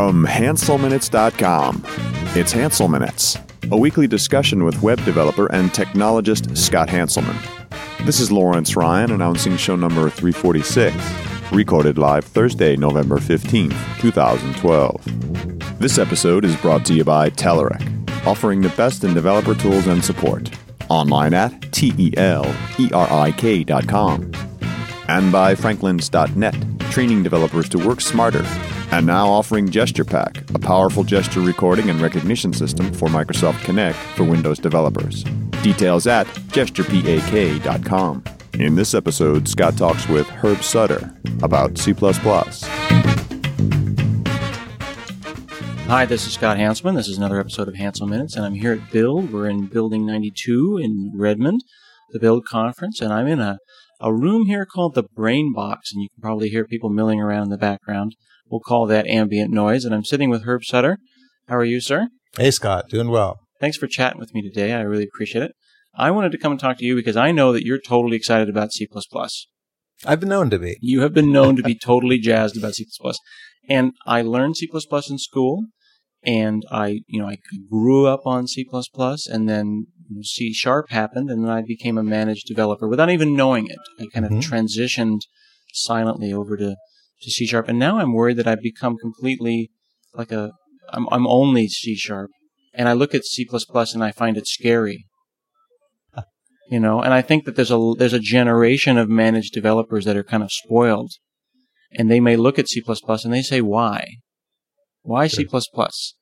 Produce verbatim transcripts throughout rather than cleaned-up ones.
From Hansel Minutes dot com, it's Hansel Minutes, a weekly discussion with web developer and technologist Scott Hanselman. This is Lawrence Ryan announcing show number three forty-six, recorded live Thursday, November fifteenth, twenty twelve. This episode is brought to you by Telerik, offering the best in developer tools and support. Online at T E L E R I K dot com. And by Franklins dot net, training developers to work smarter. And now offering GesturePak, a powerful gesture recording and recognition system for Microsoft Connect for Windows developers. Details at gesture pak dot com. In this episode, Scott talks with Herb Sutter about C plus plus. Hi, this is Scott Hanselman. This is another episode of Hansel Minutes, and I'm here at Build. We're in Building ninety-two in Redmond, the Build conference, and I'm in a, a room here called the Brain Box, and you can probably hear people milling around in the background. We'll call that ambient noise, and I'm sitting with Herb Sutter. How are you, sir? Hey, Scott. Doing well. Thanks for chatting with me today. I really appreciate it. I wanted to come and talk to you because I know that you're totally excited about C plus plus. I've been known to be. You have been known to be totally jazzed about C plus plus. And I learned C plus plus in school, and I, you know, I grew up on C plus plus, and then C Sharp happened, and then I became a managed developer without even knowing it. I kind of mm-hmm. transitioned silently over to, to C Sharp, and now I'm worried that I've become completely like a, I'm, I'm only C Sharp, and I look at C plus plus and I find it scary. You know, and I think that there's a, there's a generation of managed developers that are kind of spoiled. And they may look at C plus plus and they say, why? Why C plus plus?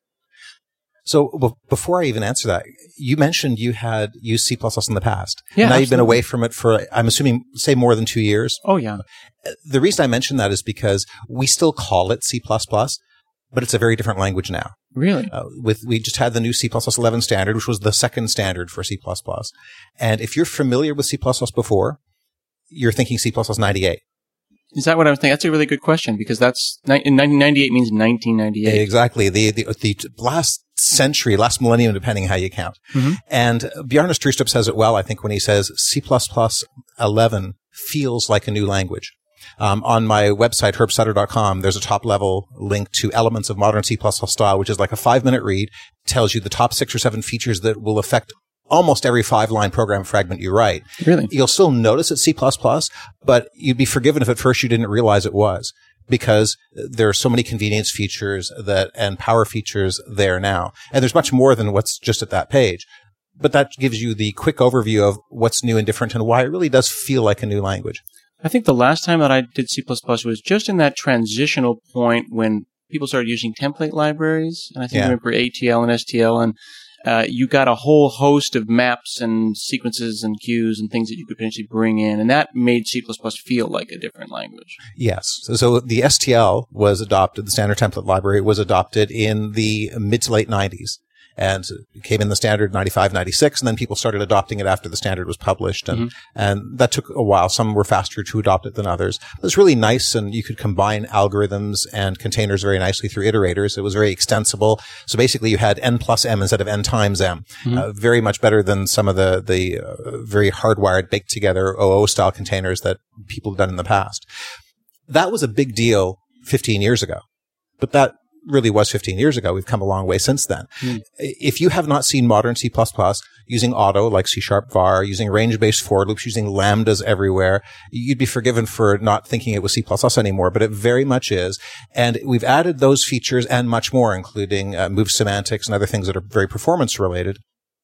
So well, before I even answer that, you mentioned you had used C plus plus in the past. Yeah, and now absolutely. You've been away from it for, I'm assuming, say more than two years. Oh, yeah. The reason I mention that is because we still call it C plus plus, but it's a very different language now. Really? Uh, with we just had the new C plus plus eleven standard, which was the second standard for C plus plus. And if you're familiar with C plus plus before, you're thinking C plus plus ninety-eight. Is that what I was thinking? That's a really good question, because that's in nineteen ninety-eight means nineteen ninety-eight. Exactly. The, the, the last century, last millennium, depending how you count. Mm-hmm. And Bjarne Stroustrup says it well, I think, when he says C plus plus eleven feels like a new language. Um, on my website, herb sutter dot com, there's a top-level link to Elements of Modern C plus plus Style, which is like a five-minute read, tells you the top six or seven features that will affect almost every five-line program fragment you write. Really? You'll still notice it's C plus plus, but you'd be forgiven if at first you didn't realize it was, because there are so many convenience features that and power features there now. And there's much more than what's just at that page. But that gives you the quick overview of what's new and different and why it really does feel like a new language. I think the last time that I did C plus plus was just in that transitional point when people started using template libraries. And I think yeah. I remember A T L and S T L, and uh, you got a whole host of maps and sequences and queues and things that you could potentially bring in. And that made C plus plus feel like a different language. Yes. So, so the S T L was adopted, the standard template library was adopted in the mid to late nineties. And it came in the standard ninety-five, ninety-six, and then people started adopting it after the standard was published. And, mm-hmm. and that took a while. Some were faster to adopt it than others. It was really nice, and you could combine algorithms and containers very nicely through iterators. It was very extensible. So basically you had n plus m instead of n times m. Mm-hmm. Uh, very much better than some of the, the uh, very hardwired, baked together O O style containers that people have done in the past. That was a big deal fifteen years ago. But that really was fifteen years ago. We've come a long way since then. Mm. If you have not seen modern C plus plus using auto like C Sharp var, using range-based for loops, using lambdas everywhere, you'd be forgiven for not thinking it was C plus plus anymore, but it very much is. And we've added those features and much more, including uh, move semantics and other things that are very performance related,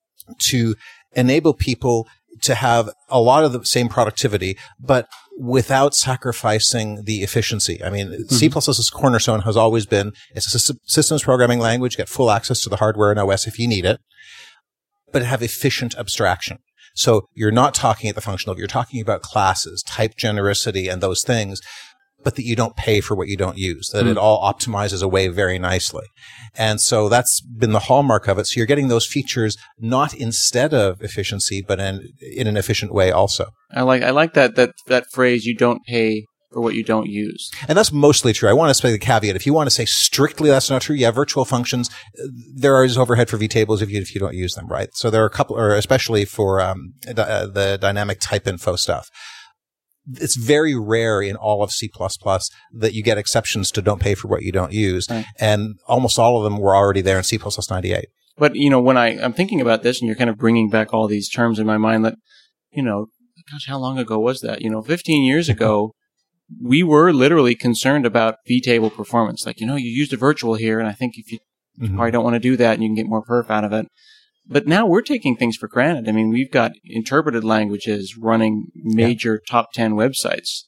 to enable people to have a lot of the same productivity, but without sacrificing the efficiency. I mean, mm-hmm. C plus plus's cornerstone has always been, it's a systems programming language, get full access to the hardware and O S if you need it, but have efficient abstraction. So you're not talking at the functional level, you're talking about classes, type genericity, and those things, but that you don't pay for what you don't use, that mm. it all optimizes away very nicely. And so that's been the hallmark of it. So you're getting those features not instead of efficiency, but in, in an efficient way also. I like I like that that that phrase, you don't pay for what you don't use. And that's mostly true. I want to say the caveat. If you want to say strictly that's not true, yeah, virtual functions, there is overhead for vtables if you if you don't use them, right? So there are a couple, or especially for um, the dynamic type info stuff. it's very rare in all of C plus plus that you get exceptions to don't pay for what you don't use. Right. And almost all of them were already there in C plus plus ninety-eight. But, you know, when I, I'm thinking about this and you're kind of bringing back all these terms in my mind that, you know, gosh, how long ago was that? You know, fifteen years ago, we were literally concerned about vTable performance. Like, you know, you used a virtual here, and I think if you, mm-hmm. you probably don't want to do that and you can get more perf out of it. But now we're taking things for granted. I mean, we've got interpreted languages running major yeah. top ten websites.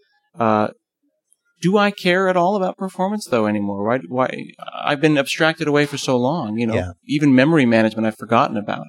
Uh, do I care at all about performance, though, anymore? Why? Why? I've been abstracted away for so long. You know, yeah. even memory management I've forgotten about.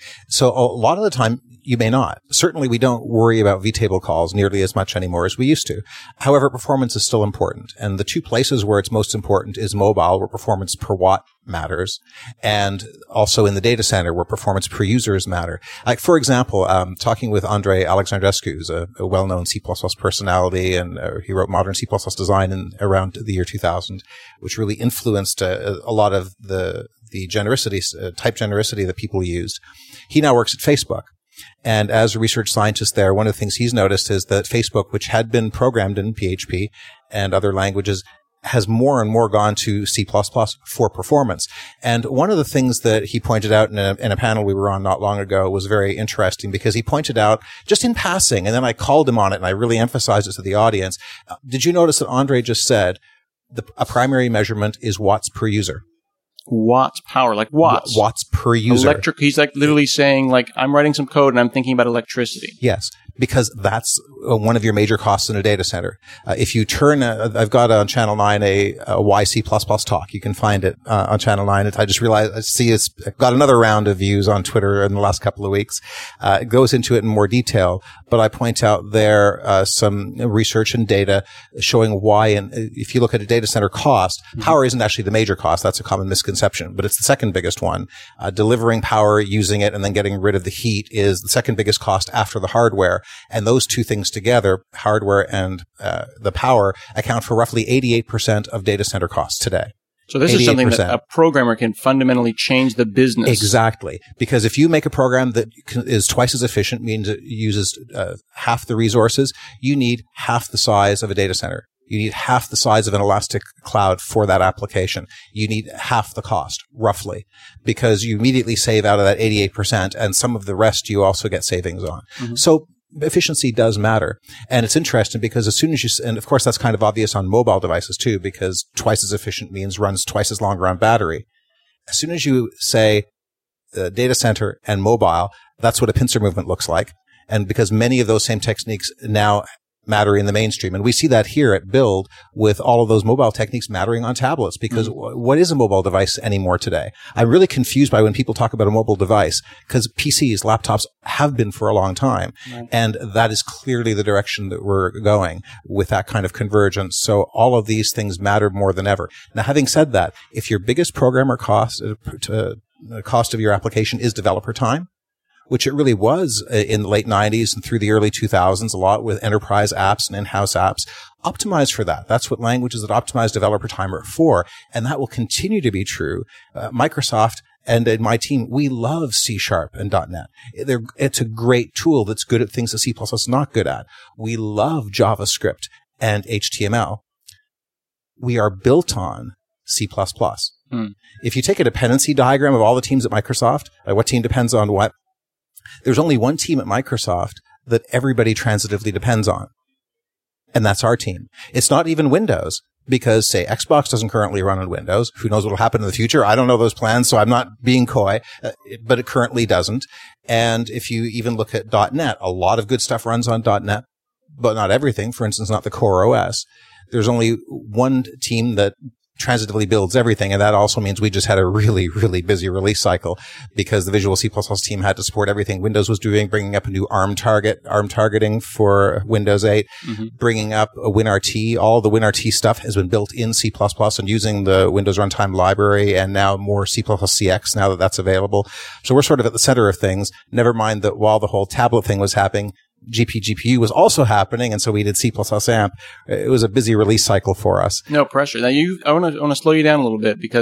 So a lot of the time, you may not. Certainly, we don't worry about vTable calls nearly as much anymore as we used to. However, performance is still important. And the two places where it's most important is mobile, where performance per watt matters, and also in the data center, where performance per users matter. Like, for example, um, talking with Andrei Alexandrescu, who's a, a well-known C plus plus personality, and uh, he wrote Modern C plus plus Design in around the year two thousand, which really influenced uh, a lot of the the genericity, uh, type genericity that people used. He now works at Facebook. And as a research scientist there, one of the things he's noticed is that Facebook, which had been programmed in P H P and other languages, has more and more gone to C plus plus for performance. And one of the things that he pointed out in a, in a panel we were on not long ago was very interesting, because he pointed out, just in passing, and then I called him on it and I really emphasized it to the audience. Uh, did you notice that Andre just said the, a primary measurement is watts per user? Watts power, like watts. W- watts per user. Electric. He's like literally saying, like, I'm writing some code and I'm thinking about electricity. Yes, because that's uh, one of your major costs in a data center. Uh, if you turn, uh, I've got on Channel nine a, a Y C plus plus talk. You can find it uh, on Channel nine. It, I just realized, I see it's got another round of views on Twitter in the last couple of weeks. Uh, it goes into it in more detail, but I point out there uh, some research and data showing why, and if you look at a data center cost, mm-hmm. power isn't actually the major cost. That's a common misconception, but it's the second biggest one. Uh, delivering power, using it, and then getting rid of the heat is the second biggest cost after the hardware. And those two things together, hardware and uh, the power, account for roughly eighty-eight percent of data center costs today. So this eighty-eight percent. Is something that a programmer can fundamentally change the business. Exactly. Because if you make a program that is twice as efficient, means it uses uh, half the resources, you need half the size of a data center. You need half the size of an elastic cloud for that application. You need half the cost, roughly, because you immediately save out of that eighty-eight percent, and some of the rest you also get savings on. Mm-hmm. So efficiency does matter. And it's interesting because as soon as you, and of course that's kind of obvious on mobile devices too, because twice as efficient means runs twice as longer on battery. As soon as you say uh, data center and mobile, that's what a pincer movement looks like. And because many of those same techniques now matter in the mainstream. And we see that here at Build with all of those mobile techniques mattering on tablets, because mm-hmm. w- what is a mobile device anymore today? I'm really confused by when people talk about a mobile device, because P Cs, laptops have been for a long time. Right. And that is clearly the direction that we're going with that kind of convergence. So all of these things matter more than ever. Now, having said that, if your biggest programmer cost, uh, to, uh, cost of your application is developer time, which it really was in the late nineties and through the early two thousands, a lot with enterprise apps and in-house apps. Optimize for that. That's what languages that optimize developer time are for. And that will continue to be true. Uh, Microsoft and in my team, we love C Sharp and .NET. They're, it's a great tool that's good at things that C plus plus is not good at. We love JavaScript and H T M L. We are built on C plus plus. Hmm. If you take a dependency diagram of all the teams at Microsoft, uh, what team depends on what, there's only one team at Microsoft that everybody transitively depends on, and that's our team. It's not even Windows, because, say, Xbox doesn't currently run on Windows. Who knows what will happen in the future? I don't know those plans, so I'm not being coy, uh, but it currently doesn't. And if you even look at .NET, a lot of good stuff runs on .NET, but not everything. For instance, not the core O S. There's only one team that transitively builds everything, and that also means we just had a really, really busy release cycle because the Visual C plus plus team had to support everything Windows was doing, bringing up a new ARM target, ARM targeting for Windows eight, mm-hmm. bringing up a WinRT. All the WinRT stuff has been built in C plus plus and using the Windows Runtime Library, and now more C plus plus C X now that that's available. So we're sort of at the center of things. Never mind that while the whole tablet thing was happening, G P G P U was also happening, and so we did C plus plus A M P. It was a busy release cycle for us. No pressure. Now, you, I want to I want to slow you down a little bit, because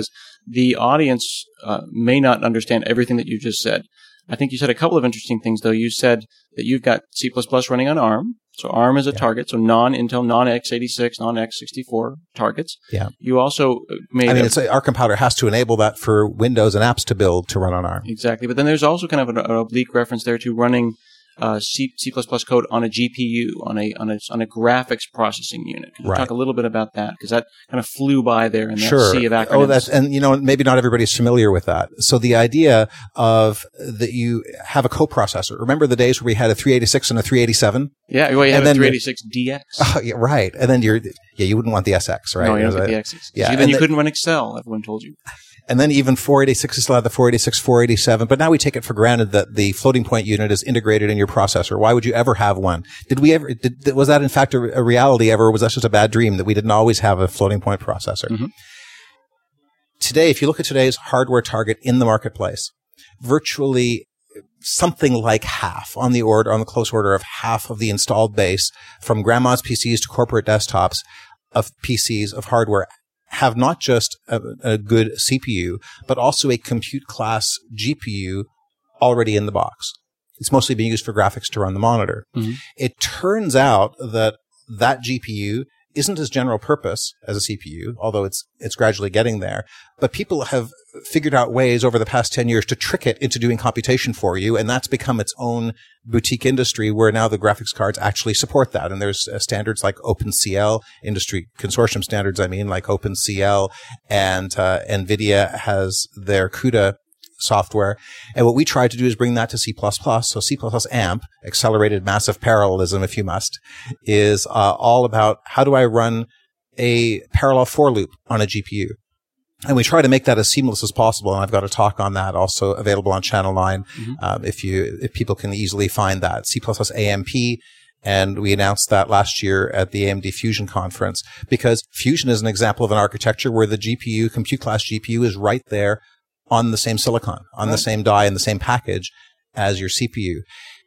the audience uh, may not understand everything that you just said. I think you said a couple of interesting things, though. You said that you've got C plus plus running on ARM. So ARM is a yeah. target, so non-Intel, non-x eighty-six, non-x sixty-four targets. Yeah. You also made... I mean, a, it's a, our compiler has to enable that for Windows and apps to build to run on ARM. Exactly. But then there's also kind of an, an oblique reference there to running uh, C, C++ code on a G P U, on a on a, on a graphics processing unit. Can you right. talk a little bit about that? Because that kind of flew by there in that sure. sea of acronyms. Oh, that's, and you know, maybe not everybody's familiar with that. So the idea of that you have a coprocessor. Remember the days where we had a three eighty-six and a three eighty-seven? Yeah, well, you had a three eighty-six D X. Oh, yeah, right. And then you're, yeah, you wouldn't want the S X, right? No, you don't get the X X. Yeah. Then you the, couldn't run Excel, everyone told you. And then even four eighty-six, you still had the four eighty-six, four eighty-seven. But now we take it for granted that the floating point unit is integrated in your processor. Why would you ever have one? Did we ever, did, was that in fact a, a reality ever, or was that just a bad dream that we didn't always have a floating point processor? Mm-hmm. Today, if you look at today's hardware target in the marketplace, virtually something like half, on the order, on the close order of half of the installed base, from grandma's P Cs to corporate desktops of P Cs, of hardware, have not just a, a good C P U, but also a compute class G P U already in the box. It's mostly being used for graphics to run the monitor. Mm-hmm. It turns out that that G P U isn't as general purpose as a C P U, although it's it's gradually getting there. But people have figured out ways over the past ten years to trick it into doing computation for you, and that's become its own boutique industry where now the graphics cards actually support that. And there's uh, standards like OpenCL, industry consortium standards, I mean, like OpenCL, and uh, NVIDIA has their CUDA software. And what we try to do is bring that to C plus plus. So C plus plus AMP, accelerated massive parallelism, if you must, is uh, all about how do I run a parallel for loop on a G P U. And we try to make that as seamless as possible. And I've got a talk on that also available on Channel nine. Mm-hmm. Um, if you, if people can easily find that. C plus plus A M P. And we announced that last year at the A M D Fusion conference, because Fusion is an example of an architecture where the G P U, compute class G P U, is right there on the same silicon, on right. the same die, in the same package as your C P U.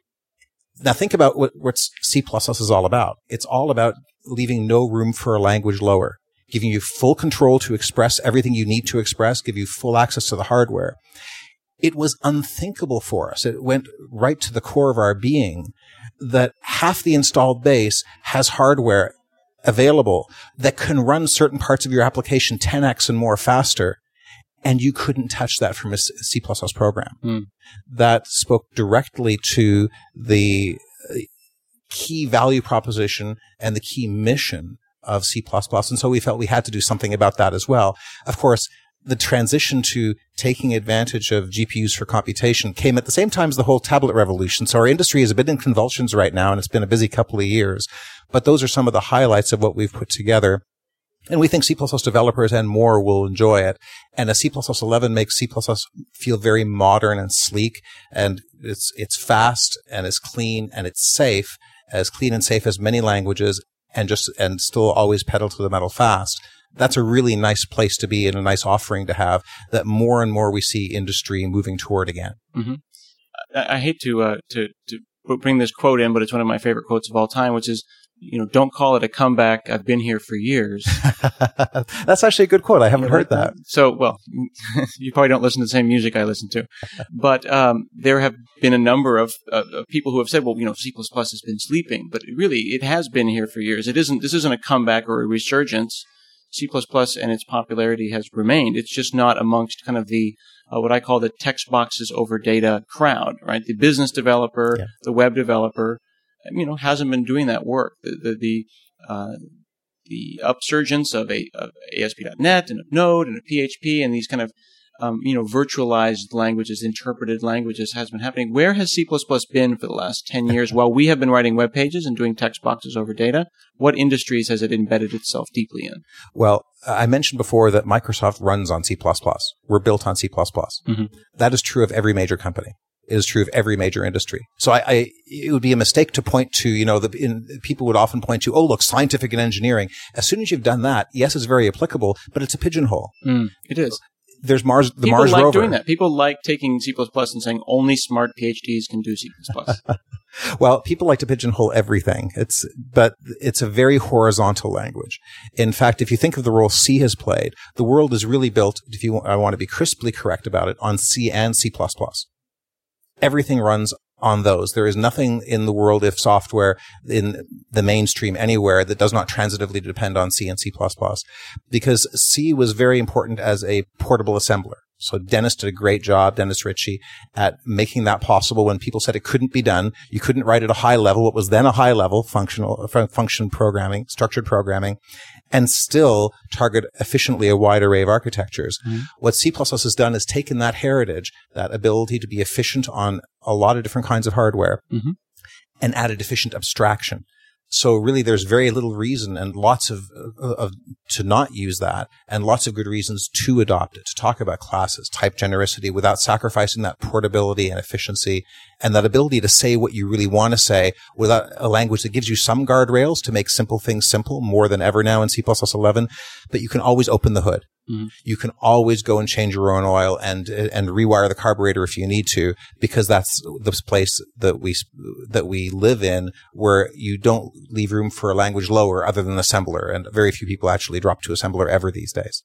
Now think about what, what C plus plus is all about. It's all about leaving no room for a language lower, giving you full control to express everything you need to express, give you full access to the hardware. It was unthinkable for us. It went right to the core of our being that half the installed base has hardware available that can run certain parts of your application ten x and more faster. And you couldn't touch that from a C plus plus program. Mm. That spoke directly to the key value proposition and the key mission of C plus plus. And so we felt we had to do something about that as well. Of course, the transition to taking advantage of G P Us for computation came at the same time as the whole tablet revolution. So our industry is a bit in convulsions right now, and it's been a busy couple of years. But those are some of the highlights of what we've put together. And we think C plus plus developers and more will enjoy it. And a C plus plus eleven makes C plus plus feel very modern and sleek. And it's, it's fast and it's clean and it's safe, as clean and safe as many languages, and just, and still always pedal to the metal fast. That's a really nice place to be and a nice offering to have that more and more we see industry moving toward again. Mm-hmm. I, I hate to, uh, to, to bring this quote in, but it's one of my favorite quotes of all time, which is, you know, don't call it a comeback. I've been here for years. That's actually a good quote. I haven't heard, heard that. that. So, well, you probably don't listen to the same music I listen to. But um, there have been a number of, uh, of people who have said, well, you know, C plus plus has been sleeping. But really, it has been here for years. It isn't. This isn't a comeback or a resurgence. C plus plus and its popularity has remained. It's just not amongst kind of the uh, what I call the text boxes over data crowd, right? The business developer, yeah. the web developer, you know, hasn't been doing that work. The the the, uh, the upsurgence of a of A S P dot net and of Node and of P H P and these kind of um, you know virtualized languages, interpreted languages has been happening. Where has C plus plus been for the last ten years while we have been writing web pages and doing text boxes over data? What industries has it embedded itself deeply in? Well, I mentioned before that Microsoft runs on C plus plus. We're built on C plus plus. Mm-hmm. That is true of every major company. It is true of every major industry. So I, I, it would be a mistake to point to, you know, the in, people would often point to, oh, look, scientific and engineering. As soon as you've done that, yes, it's very applicable, but it's a pigeonhole. Mm, it is. there's Mars, the People Mars like rover. doing that. People like taking C plus plus and saying only smart PhDs can do C plus plus. Well, people like to pigeonhole everything. It's, but it's a very horizontal language. In fact, if you think of the role C has played, the world is really built, if you, I want to be crisply correct about it, on C and C plus plus. Everything runs on those. There is nothing in the world of software in the mainstream anywhere that does not transitively depend on C and C plus plus, because C was very important as a portable assembler. So Dennis did a great job, Dennis Ritchie, at making that possible when people said it couldn't be done. You couldn't write at a high level, what was then a high level functional function programming, structured programming, and still target efficiently a wide array of architectures. Mm-hmm. What C plus plus has done is taken that heritage, that ability to be efficient on a lot of different kinds of hardware, mm-hmm. and added efficient abstraction. So really, there's very little reason and lots of, of to not use that, and lots of good reasons to adopt it, to talk about classes, type genericity, without sacrificing that portability and efficiency, and that ability to say what you really want to say without a language that gives you some guardrails to make simple things simple more than ever now in C plus plus eleven. But you can always open the hood. Mm-hmm. You can always go and change your own oil and and rewire the carburetor if you need to, because that's the place that we that we live in, where you don't leave room for a language lower other than assembler, and very few people actually drop to assembler ever these days.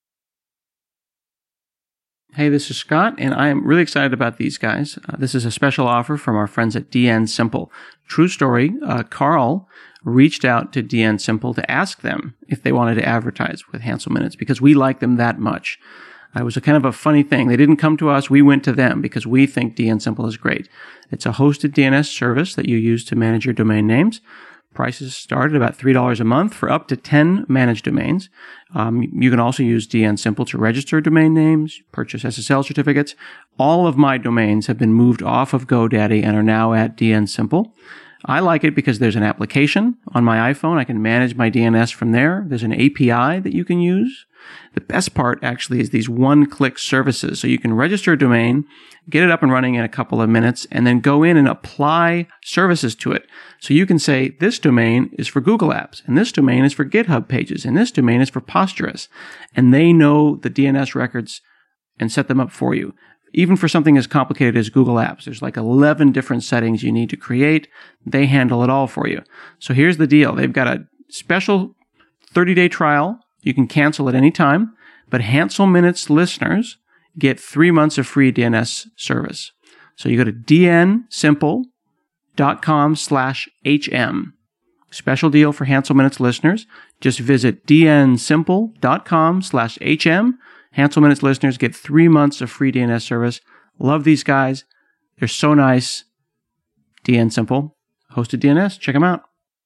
Hey, this is Scott, and I am really excited about these guys. Uh, this is a special offer from our friends at D N Simple. True story, uh, Carl reached out to D N Simple to ask them if they wanted to advertise with Hansel Minutes, because we like them that much. Uh, it was a kind of a funny thing. They didn't come to us. We went to them because we think D N Simple is great. It's a hosted D N S service that you use to manage your domain names. Prices start at about three dollars a month for up to ten managed domains. Um, you can also use D N Simple to register domain names, purchase S S L certificates. All of my domains have been moved off of GoDaddy and are now at D N Simple. I like it because there's an application on my iPhone. I can manage my D N S from there. There's an A P I that you can use. The best part actually is these one-click services. So you can register a domain, get it up and running in a couple of minutes, and then go in and apply services to it. So you can say, this domain is for Google Apps, and this domain is for GitHub pages, and this domain is for Postgres. And they know the D N S records and set them up for you. Even for something as complicated as Google Apps, there's like eleven different settings you need to create. They handle it all for you. So here's the deal. They've got a special thirty-day trial. You can cancel at any time, but Hansel Minutes listeners get three months of free D N S service. So you go to dnsimple.com slash HM. Special deal for Hansel Minutes listeners. Just visit dnsimple.com slash HM. Hansel Minutes listeners get three months of free D N S service. Love these guys. They're so nice. D N Simple, hosted D N S. Check them out.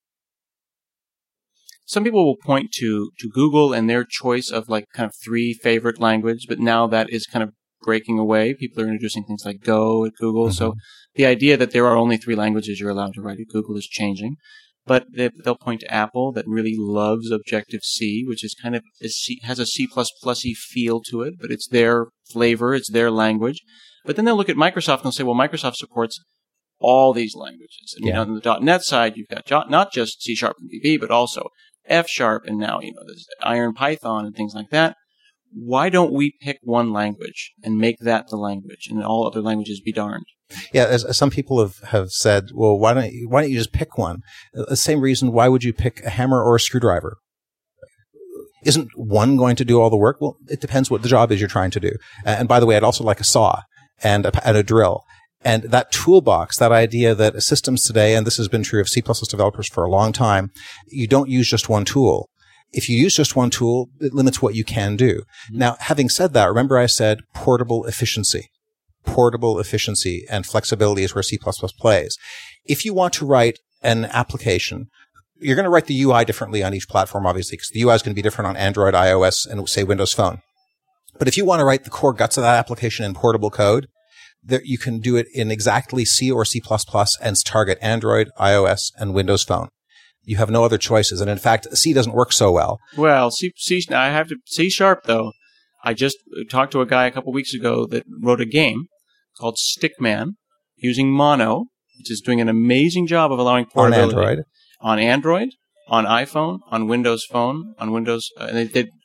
Some people will point to, to Google and their choice of like kind of three favorite language, but now that is kind of breaking away. People are introducing things like Go at Google. Mm-hmm. So the idea that there are only three languages you're allowed to write at Google is changing. But they, they'll point to Apple that really loves Objective-C, which is kind of a C, has a C plus plus-y feel to it, but it's their flavor, it's their language. But then they'll look at Microsoft and they'll say, well, Microsoft supports all these languages. And yeah. you know, on the .NET side, you've got not just C Sharp and V B, but also F Sharp, and now, you know, there's Iron Python and things like that. Why don't we pick one language and make that the language, and all other languages be darned? Yeah, as, as some people have, have said, well, why don't you, why don't you just pick one? The same reason, why would you pick a hammer or a screwdriver? Isn't one going to do all the work? Well, it depends what the job is you're trying to do. And by the way, I'd also like a saw and a, and a drill. And that toolbox, that idea that systems today, and this has been true of C plus plus developers for a long time, you don't use just one tool. If you use just one tool, it limits what you can do. Mm-hmm. Now, having said that, remember I said portable efficiency. Portable efficiency and flexibility is where C plus plus plays. If you want to write an application, you're going to write the U I differently on each platform, obviously, because the U I is going to be different on Android, iOS, and say Windows Phone. But if you want to write the core guts of that application in portable code, there, you can do it in exactly C or C plus plus and target Android, iOS, and Windows Phone. You have no other choices. And in fact, C doesn't work so well. Well, C, C, I have to, C Sharp, though. I just talked to a guy a couple weeks ago that wrote a game called Stickman using Mono, which is doing an amazing job of allowing portability. On Android. On Android, on iPhone, on Windows Phone, on Windows, uh, and they did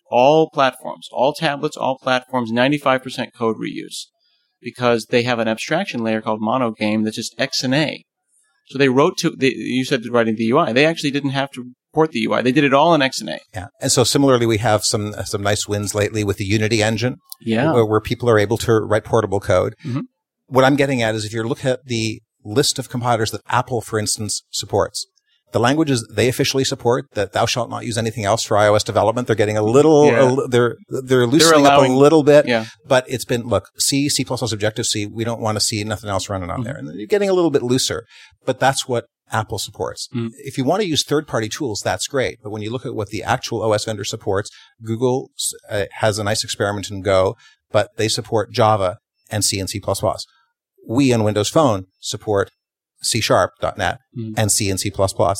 all platforms, all tablets, all platforms, ninety-five percent code reuse, because they have an abstraction layer called monogame that's just X and A. So they wrote to, they, you said writing the U I. They actually didn't have to port the U I. They did it all in X and A. Yeah. And so similarly, we have some some nice wins lately with the Unity engine, yeah. where, where people are able to write portable code. Mm-hmm. What I'm getting at is if you look at the list of compilers that Apple, for instance, supports, the languages they officially support, that thou shalt not use anything else for iOS development, they're getting a little, Yeah. a, they're they're loosening they're allowing, up a little bit. Yeah. But it's been, look, C, C++, Objective-C, we don't want to see nothing else running on Mm-hmm. there. And you're getting a little bit looser. But that's what Apple supports. Mm. If you want to use third-party tools, that's great. But when you look at what the actual O S vendor supports, Google uh, has a nice experiment in Go, but they support Java and C and C++. We on Windows Phone support C Sharp dot net Mm. and C and C++.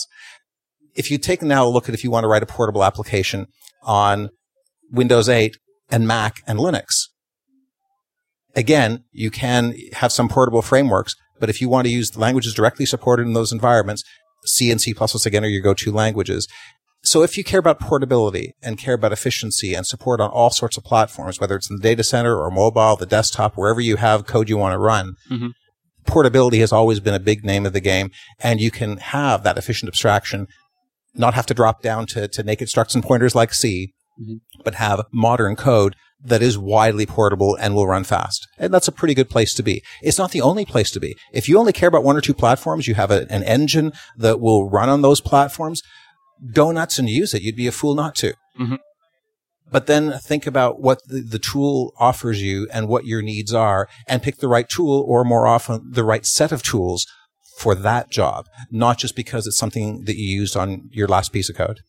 If you take now a look at if you want to write a portable application on Windows eight and Mac and Linux, again, you can have some portable frameworks, but if you want to use the languages directly supported in those environments, C and C++ again are your go-to languages. So if you care about portability and care about efficiency and support on all sorts of platforms, whether it's in the data center or mobile, the desktop, wherever you have code you want to run, Mm-hmm. portability has always been a big name of the game, and you can have that efficient abstraction, not have to drop down to, to naked structs and pointers like C, mm-hmm. but have modern code that is widely portable and will run fast. And that's a pretty good place to be. It's not the only place to be. If you only care about one or two platforms, you have a, an engine that will run on those platforms, go nuts and use it. You'd be a fool not to. Mm-hmm. But then think about what the, the tool offers you and what your needs are, and pick the right tool, or more often the right set of tools for that job, not just because it's something that you used on your last piece of code.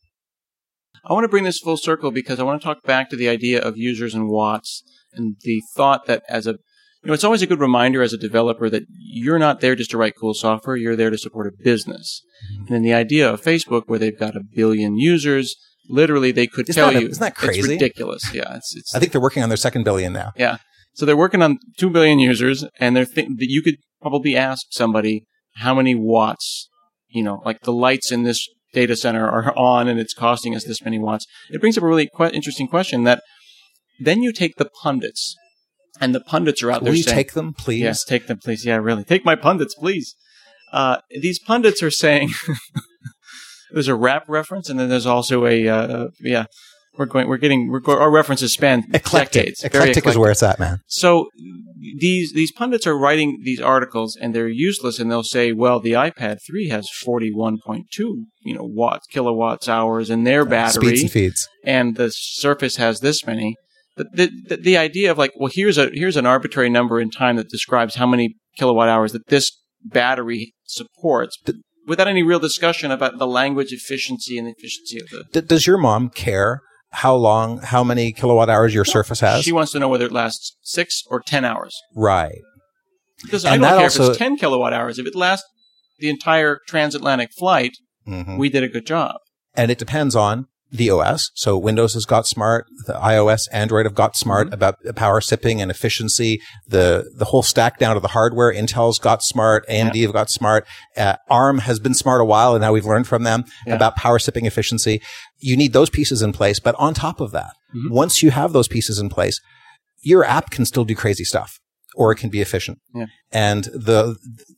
I want to bring this full circle because I want to talk back to the idea of users and watts, and the thought that as a, you know, it's always a good reminder as a developer that you're not there just to write cool software, you're there to support a business. Mm-hmm. And then the idea of Facebook, where they've got a billion users, literally they could isn't tell that a, you. Isn't that crazy? It's ridiculous. Yeah. It's, it's, I think they're working on their second billion now. Yeah. So they're working on two billion users, and they're th- that you could probably ask somebody how many watts, you know, like the lights in this data center are on and it's costing us this many watts. It brings up a really que- interesting question that then you take the pundits, and the pundits are out Will there you saying, take them, please? Yes, take them, please. Yeah, really. Take my pundits, please. Uh, these pundits are saying, there's a rap reference, and then there's also a, uh, yeah, we're going, we're getting, we're, our references span eclectic. decades. Eclectic, Very eclectic is where it's at, man. So these these pundits are writing these articles, and they're useless, and they'll say, well, the iPad three has forty-one point two, you know, watts, kilowatts hours in their battery. Speeds and feeds. And the Surface has this many. The, the, the, the idea of like, well, here's a here's an arbitrary number in time that describes how many kilowatt hours that this battery supports, but without any real discussion about the language efficiency and the efficiency of the... D- does your mom care how long, how many kilowatt hours your Surface has? She wants to know whether it lasts six or ten hours. Right. Because And I that don't care also- if it's ten kilowatt hours. If it lasts the entire transatlantic flight, Mm-hmm. we did a good job. And it depends on the O S. So Windows has got smart, the iOS, Android have got smart Mm-hmm. about power sipping and efficiency. The the whole stack down to the hardware, Intel's got smart, A M D Yeah. have got smart. Uh, ARM has been smart a while, and now we've learned from them Yeah. about power sipping efficiency. You need those pieces in place. But on top of that, Mhm. once you have those pieces in place, your app can still do crazy stuff, or it can be efficient. Yeah. And the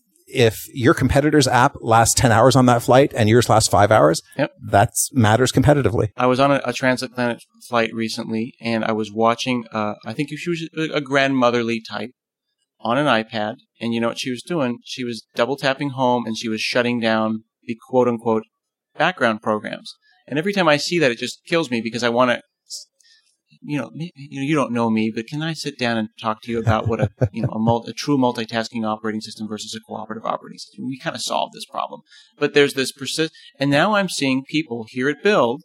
if your competitor's app lasts ten hours on that flight and yours lasts five hours, Yep. that matters competitively. I was on a, a transatlantic flight recently, and I was watching, uh, I think she was a, a grandmotherly type on an iPad, and you know what she was doing? She was double tapping home, and she was shutting down the quote-unquote background programs. And every time I see that, it just kills me because I want to, you know, you know, you don't know me, but can I sit down and talk to you about what a, you know, a, multi, a true multitasking operating system versus a cooperative operating system? We kind of solved this problem, but there's this persist, and now I'm seeing people here at Build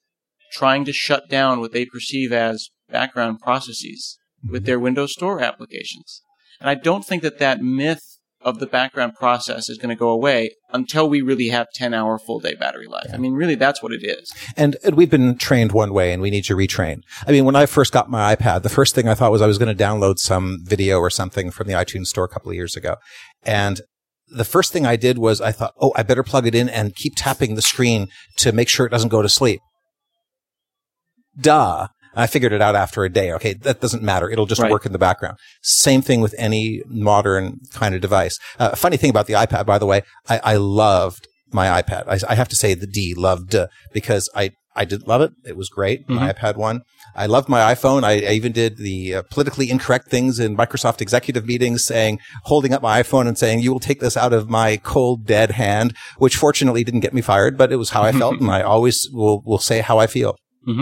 trying to shut down what they perceive as background processes with their Windows Store applications. And I don't think that that myth of the background process is going to go away until we really have ten-hour full-day battery life. Yeah. I mean, really, that's what it is. And, and we've been trained one way, and we need to retrain. I mean, when I first got my iPad, the first thing I thought was I was going to download some video or something from the iTunes Store a couple of years ago. And the first thing I did was I thought, oh, I better plug it in and keep tapping the screen to make sure it doesn't go to sleep. Duh. I figured it out after a day. Okay, that doesn't matter. It'll just right. work in the background. Same thing with any modern kind of device. Uh, funny thing about the iPad, by the way, I, I loved my iPad. I, I have to say the D, loved, uh, because I, I did love it. It was great. Mm-hmm. My iPad one. I loved my iPhone. I, I even did the uh, politically incorrect things in Microsoft executive meetings, saying, holding up my iPhone and saying, you will take this out of my cold, dead hand, which fortunately didn't get me fired, but it was how I felt. And I always will, will say how I feel. Mm-hmm.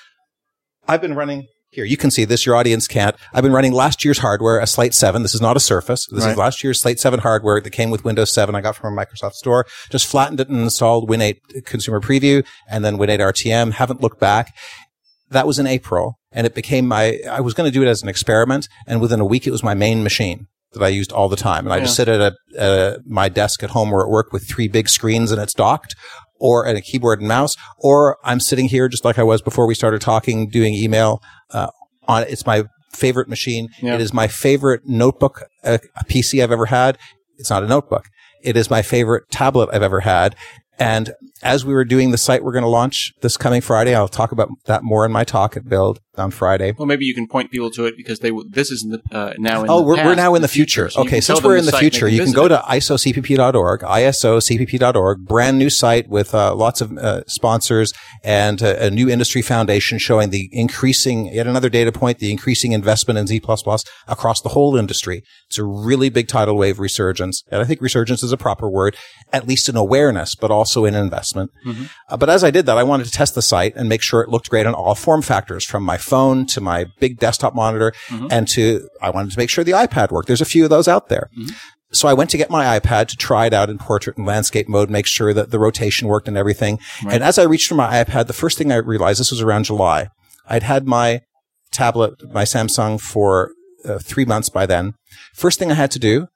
I've been running here. You can see this. Your audience can't. I've been running last year's hardware, a Slate seven. This is not a Surface. This right. is last year's Slate seven hardware that came with Windows seven. I got from a Microsoft store. Just flattened it and installed Win eight Consumer Preview and then Win eight R T M. Haven't looked back. That was in April, and it became my, I was going to do it as an experiment, and within a week it was my main machine that I used all the time. And I yeah. just sit at a, uh, my desk at home or at work with three big screens and it's docked, or at a keyboard and mouse, or I'm sitting here just like I was before we started talking, doing email, uh, on it. It's my favorite machine. Yeah. It is my favorite notebook, uh, a P C I've ever had. It's not a notebook. It is my favorite tablet I've ever had. And as we were doing the site we're going to launch this coming Friday, I'll talk about that more in my talk at Build on Friday. Well, maybe you can point people to it because they this is in the, uh, now in oh, the we're, past, we're now in the, the future. future. So okay, since we're in the future, you can go to I S O C P P dot org, I S O C P P dot org, brand new site with uh, lots of uh, sponsors and uh, a new industry foundation showing the increasing, yet another data point, the increasing investment in Z plus plus across the whole industry. It's a really big tidal wave resurgence. And I think resurgence is a proper word, at least in awareness, but also in investment. Mm-hmm. Uh, but as I did that, I wanted to test the site and make sure it looked great on all form factors, from my phone to my big desktop monitor, mm-hmm. and to, I wanted to make sure the iPad worked. There's a few of those out there. Mm-hmm. So I went to get my iPad to try it out in portrait and landscape mode, make sure that the rotation worked and everything. Right. And as I reached for my iPad, the first thing I realized, this was around July, I'd had my tablet, my Samsung, for uh, three months by then. First thing I had to do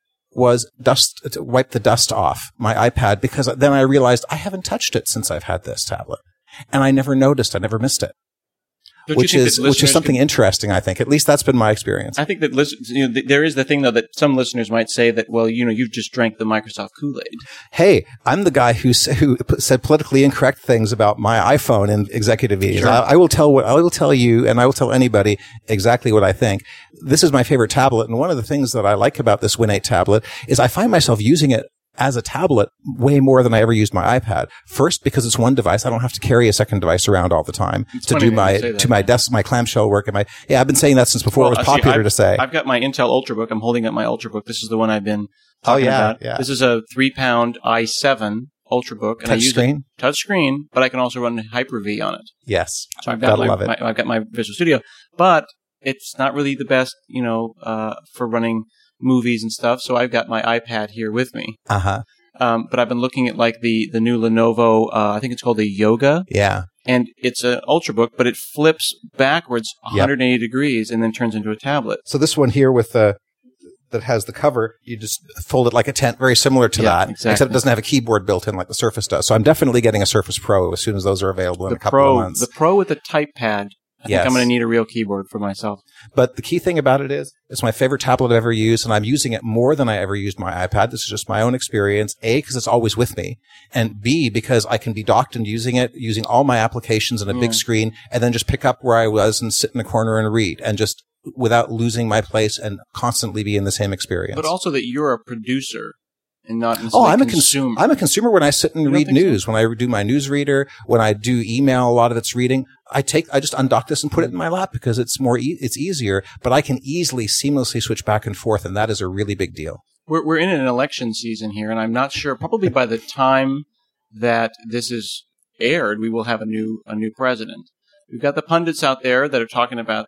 was dust, to wipe the dust off my iPad, because then I realized I haven't touched it since I've had this tablet. And I never noticed, I never missed it. Don't which is which is something could, interesting, I think. At least that's been my experience. I think that listen, you know, th- there is the thing, though, that some listeners might say that, well, you know, you've just drank the Microsoft Kool-Aid. Hey, I'm the guy who who said politically incorrect things about my iPhone in executive meetings. Sure. I, I will tell what I will tell you, and I will tell anybody exactly what I think. This is my favorite tablet, and one of the things that I like about this Win eight tablet is I find myself using it as a tablet way more than I ever used my iPad. First, because it's one device. I don't have to carry a second device around all the time it's to do my, to my desk, my clamshell work. And my, yeah, I've been saying that since before well, it was popular see, to say. I've got my Intel Ultrabook. I'm holding up my Ultrabook. This is the one I've been talking oh, yeah, about. Yeah. This is a three pound i seven Ultrabook. And touch I use screen? It, touch screen, but I can also run Hyper-V on it. Yes. So I've got my, my, I've got my Visual Studio, but it's not really the best, you know, uh, for running movies and stuff. So I've got my iPad here with me. Uh-huh. Um, but I've been looking at like the, the new Lenovo, uh, I think it's called the Yoga. Yeah. And it's an Ultrabook, but it flips backwards one hundred eighty yep. degrees and then turns into a tablet. So this one here with the, that has the cover, you just fold it like a tent, very similar to yeah, that, exactly. except it doesn't have a keyboard built in like the Surface does. So I'm definitely getting a Surface Pro as soon as those are available in the a couple Pro, of months. The Pro with the type pad. I yes. think I'm going to need a real keyboard for myself. But the key thing about it is, it's my favorite tablet I've ever used, and I'm using it more than I ever used my iPad. This is just my own experience. A, because it's always with me, and B, because I can be docked and using it, using all my applications on a mm. big screen, and then just pick up where I was and sit in a corner and read, and just without losing my place and constantly be in the same experience. But also that you're a producer. And not oh, I'm a consumer. Cons- I'm a consumer when I sit and read news. So? When I do my newsreader, when I do email, a lot of it's reading. I take, I just undock this and put it in my lap because it's more, e- it's easier. But I can easily, seamlessly switch back and forth, and that is a really big deal. We're we're in an election season here, and I'm not sure. Probably by the time that this is aired, we will have a new a new president. We've got the pundits out there that are talking about,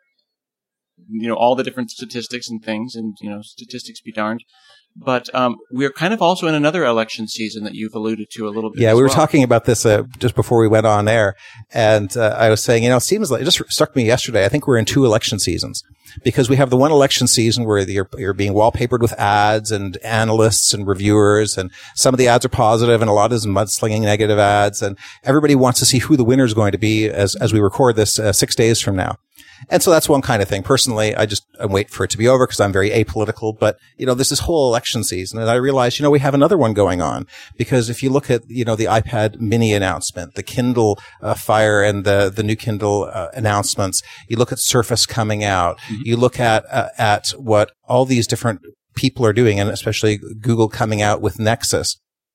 you know, all the different statistics and things, and you know, statistics be darned. But um, we're kind of also in another election season that you've alluded to a little bit. Yeah, as we were well. talking about this uh, just before we went on air, and uh, I was saying, you know, it seems like it just struck me yesterday. I think we're in two election seasons because we have the one election season where you're, you're being wallpapered with ads and analysts and reviewers, and some of the ads are positive, and a lot is mudslinging negative ads, and everybody wants to see who the winner is going to be as as we record this uh, six days from now. And so that's one kind of thing. Personally, I just I wait for it to be over because I'm very apolitical. But, you know, there's this whole election season. And I realized, you know, we have another one going on, because if you look at, you know, the iPad mini announcement, the Kindle uh, Fire and the, the new Kindle uh, announcements, you look at Surface coming out, mm-hmm. you look at, uh, at what all these different people are doing, and especially Google coming out with Nexus.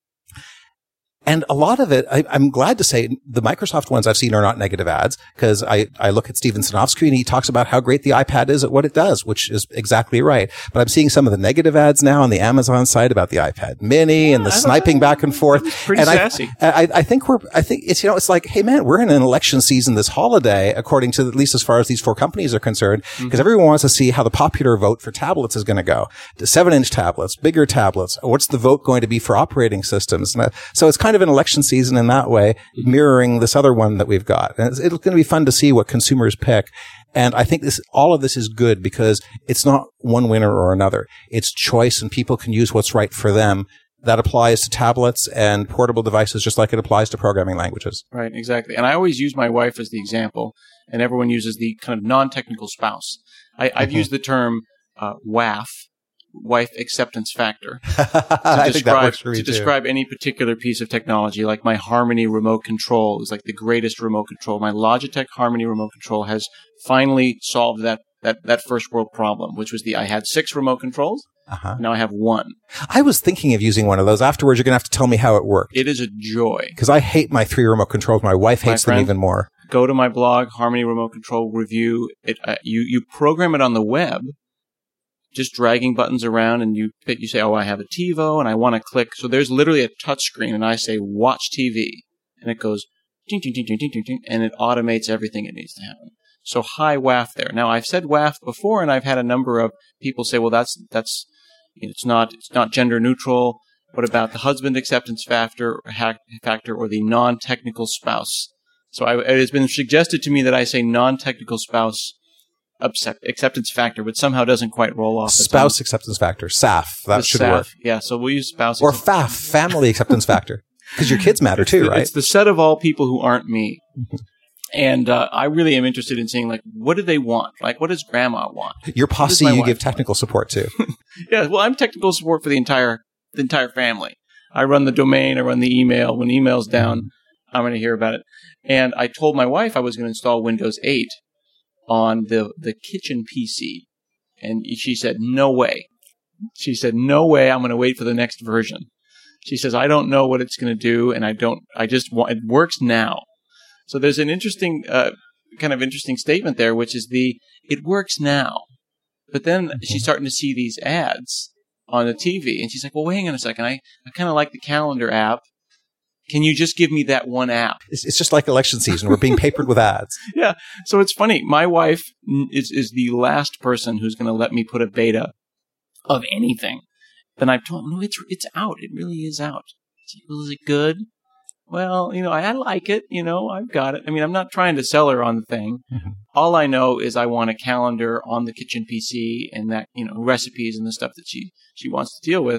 And a lot of it, I, I'm glad to say, the Microsoft ones I've seen are not negative ads, because I, I look at Steven Sinofsky and he talks about how great the iPad is at what it does, which is exactly right. But I'm seeing some of the negative ads now on the Amazon site about the iPad Mini and the sniping back and forth. Pretty and sassy. I, I, I think we're, I think it's, you know, it's like, hey man, we're in an election season this holiday, according to at least as far as these four companies are concerned, because mm-hmm. everyone wants to see how the popular vote for tablets is going to go. The seven inch tablets, bigger tablets. What's the vote going to be for operating systems? And so it's kind of an election season in that way, mirroring this other one that we've got. And it's, it's going to be fun to see what consumers pick. And I think this, all of this is good, because it's not one winner or another. It's choice, and people can use what's right for them. That applies to tablets and portable devices just like it applies to programming languages. Right, exactly. And I always use my wife as the example, and everyone uses the kind of non-technical spouse. I, I've mm-hmm. used the term uh, W A F, wife acceptance factor, to I describe, think that works for me to too. describe any particular piece of technology. Like my Harmony remote control is like the greatest remote control. My Logitech Harmony remote control has finally solved that that that first world problem, which was the I had six remote controls. Uh-huh. Now I have one. I was thinking of using one of those. Afterwards, you're going to have to tell me how it worked. It is a joy. Because I hate my three remote controls. My wife hates my friend, them even more. Go to my blog, Harmony Remote Control Review. It uh, you you program it on the web, just dragging buttons around, and you you say, oh, I have a TiVo and I want to click. So there's literally a touch screen, and I say, watch T V, and it goes ding, ding, ding, ding, ding, ding, ding, and it automates everything it needs to happen. So high W A F there. Now I've said W A F before, and I've had a number of people say, well, that's that's you know, it's not it's not gender neutral. What about the husband acceptance factor, factor, or the non-technical spouse? So I, it has been suggested to me that I say non-technical spouse acceptance factor, but somehow doesn't quite roll off. Spouse acceptance factor, S A F. That should S A F. work. Yeah, so we'll use spouse. Or F A F, family acceptance factor. Because your kids matter too, the, right? It's the set of all people who aren't me. And uh, I really am interested in seeing, like, what do they want? Like, what does grandma want? Your posse you wife give technical want? support to. Yeah, well, I'm technical support for the entire the entire family. I run the domain, I run the email. When email's down, I'm going to hear about it. And I told my wife I was going to install Windows eight on the, the kitchen P C. And she said, no way. She said, no way, I'm going to wait for the next version. She says, I don't know what it's going to do, and I don't, I just want, it works now. So there's an interesting, uh, kind of interesting statement there, which is the, it works now. But then she's starting to see these ads on the T V, and she's like, well, wait hang on a second, I, I kind of like the calendar app. Can you just give me that one app? It's, it's just like election season. We're being papered with ads. Yeah. So it's funny. My wife is, is the last person who's going to let me put a beta of anything. Then I've told her, no, it's, it's out. It really is out. She's like, well, is it good? Well, you know, I, I like it. You know, I've got it. I mean, I'm not trying to sell her on the thing. Mm-hmm. All I know is I want a calendar on the kitchen P C and that, you know, recipes and the stuff that she, she wants to deal with.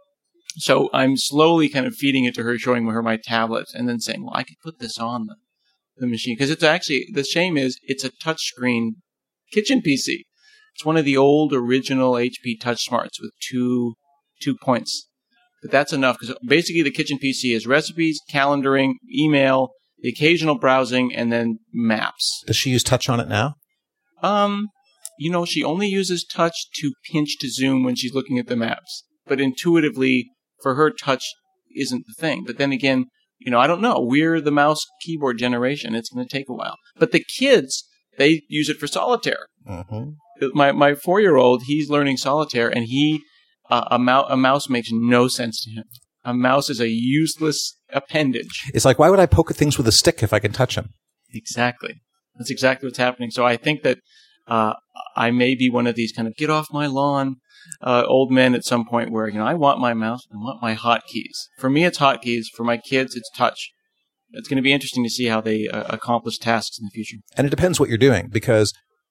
So I'm slowly kind of feeding it to her, showing her my tablet, and then saying, well, I could put this on the, the machine. Because it's actually, the shame is, it's a touchscreen kitchen P C. It's one of the old original H P TouchSmarts with two two points. But that's enough, because basically the kitchen P C is recipes, calendaring, email, the occasional browsing, and then maps. Does she use touch on it now? Um, you know, she only uses touch to pinch to zoom when she's looking at the maps. But intuitively, for her, touch isn't the thing. But then again, you know, I don't know. We're the mouse keyboard generation. It's going to take a while. But the kids, they use it for solitaire. Mm-hmm. My my four-year-old, he's learning solitaire, and he uh, a, mou- a mouse makes no sense to him. A mouse is a useless appendage. It's like, why would I poke at things with a stick if I can touch them? Exactly. That's exactly what's happening. So I think that uh, I may be one of these kind of get off my lawn uh, old men at some point where, you know, I want my mouse, I want my hotkeys. For me, it's hotkeys. For my kids, it's touch. It's going to be interesting to see how they uh, accomplish tasks in the future. And it depends what you're doing, because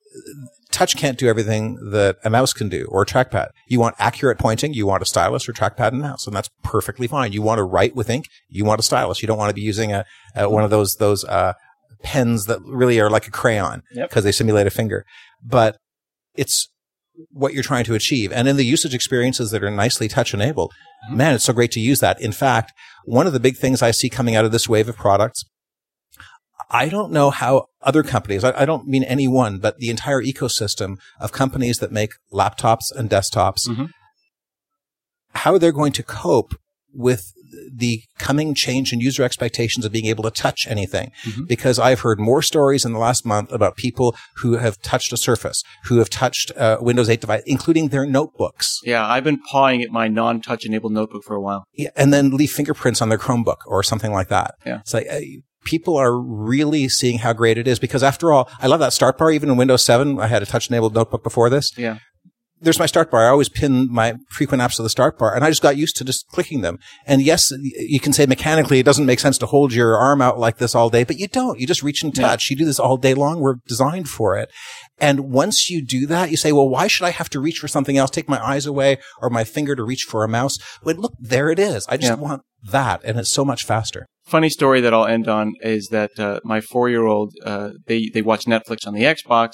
touch can't do everything that a mouse can do, or a trackpad. You want accurate pointing, you want a stylus or trackpad and mouse, and that's perfectly fine. You want to write with ink, you want a stylus. You don't want to be using a, a one of those those uh, pens that really are like a crayon because yep. they simulate a finger. But it's what you're trying to achieve. And in the usage experiences that are nicely touch-enabled, mm-hmm. man, it's so great to use that. In fact, one of the big things I see coming out of this wave of products, I don't know how other companies, I, I don't mean any one, but the entire ecosystem of companies that make laptops and desktops, mm-hmm. how they're going to cope with the coming change in user expectations of being able to touch anything. Mm-hmm. Because I've heard more stories in the last month about people who have touched a Surface, who have touched a Windows eight device, including their notebooks. Yeah, I've been pawing at my non-touch enabled notebook for a while. Yeah, and then leave fingerprints on their Chromebook or something like that. Yeah. It's like, uh, people are really seeing how great it is, because after all, I love that start bar. Even in Windows seven, I had a touch enabled notebook before this. Yeah. There's my start bar. I always pin my frequent apps to the start bar, and I just got used to just clicking them. And yes, you can say mechanically it doesn't make sense to hold your arm out like this all day, but you don't. You just reach and touch. Yeah. You do this all day long. We're designed for it. And once you do that, you say, well, why should I have to reach for something else, take my eyes away or my finger to reach for a mouse? Well, look, there it is. I just yeah. want that, and it's so much faster. Funny story that I'll end on is that uh, my four-year-old, uh, they, they watch Netflix on the Xbox.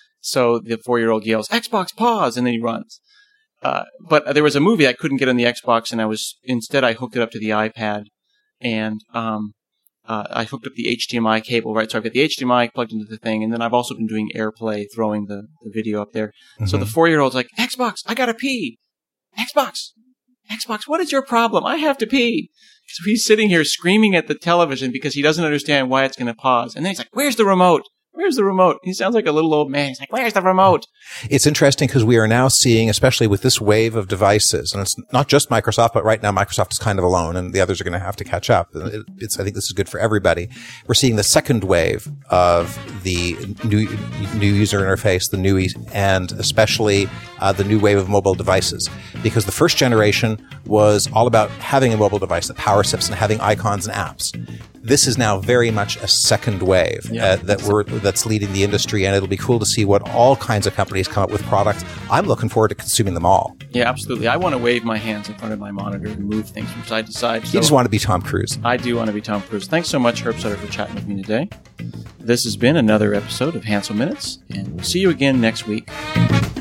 So the four-year-old yells, Xbox, pause, and then he runs. Uh, but there was a movie I couldn't get on the Xbox, and I was, instead I hooked it up to the iPad, and um, uh, I hooked up the H D M I cable, right? So I've got the H D M I plugged into the thing, and then I've also been doing AirPlay, throwing the, the video up there. Mm-hmm. So the four-year-old's like, Xbox, I gotta pee. Xbox, Xbox, what is your problem? I have to pee. So he's sitting here screaming at the television because he doesn't understand why it's going to pause. And then he's like, where's the remote? Where's the remote? He sounds like a little old man. He's like, where's the remote? It's interesting because we are now seeing, especially with this wave of devices, and it's not just Microsoft, but right now Microsoft is kind of alone, and the others are going to have to catch up. It's, I think this is good for everybody. We're seeing the second wave of the new new user interface, the new, and especially uh, the new wave of mobile devices. Because the first generation was all about having a mobile device that power sips and having icons and apps. This is now very much a second wave yeah. uh, that we're that's leading the industry, and it'll be cool to see what all kinds of companies come up with products. I'm looking forward to consuming them all. Yeah, absolutely. I want to wave my hands in front of my monitor and move things from side to side. So you just want to be Tom Cruise. I do want to be Tom Cruise. Thanks so much, Herb Sutter, for chatting with me today. This has been another episode of Hansel Minutes, and we'll see you again next week.